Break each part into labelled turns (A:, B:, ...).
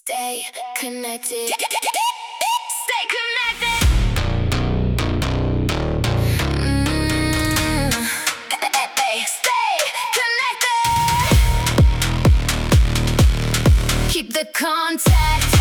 A: Stay connected. Stay connected. Stay connected. Keep the contact.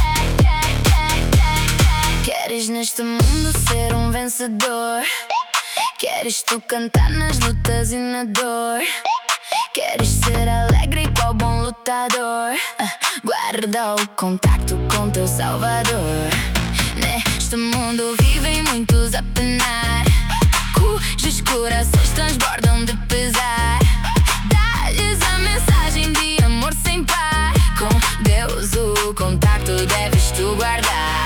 A: Queres neste mundo ser vencedor? Queres tu cantar nas lutas e na dor? Queres ser alegre igual bom lutador? Guarda o contacto com teu salvador. Neste mundo vivem muitos a penar, cujos corações transbordam de pesar. Dá-lhes a mensagem de amor sem par. Com Deus o contacto deves tu guardar.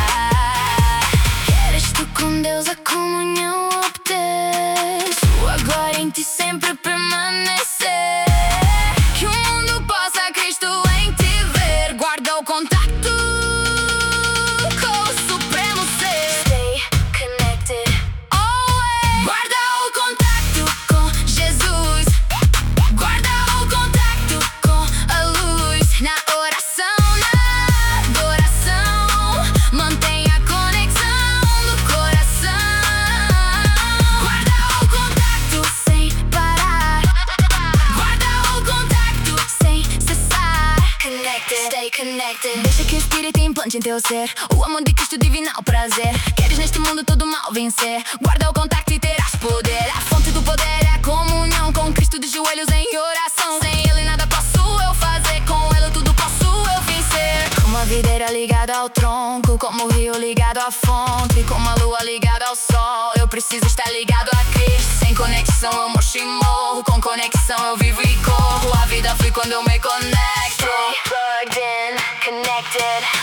A: Queres tu com Deus a comunhão obter, sua glória em ti sempre permanecer. Que o mundo possa Cristo em ti ver. Guarda o contacto com o supremo ser. Stay connected always. Guarda o contacto com Jesus. Guarda o contacto com a luz. Na oração, na adoração, mantenha a conexão do coração. Guarda o contacto sem parar. Guarda o contacto sem cessar. Connected. Stay connected. Deixa que o Espírito implante em teu ser o amor de Cristo divino ao prazer. Queres neste mundo todo mal vencer? Guarda o contacto e terás poder. A fonte do poder é a comunhão com Cristo de joelhos em oração. Sem Ele nada posso eu fazer, com Ele tudo posso eu vencer. Como a videira ligada ao tronco, como o rio ligado à fonte, como a lua ligada ao sol, eu preciso estar ligado a Cristo. Sem conexão eu murcho e morro, com conexão eu vivo e corro. A vida flui quando eu me conecto. Stay plugged in, connected.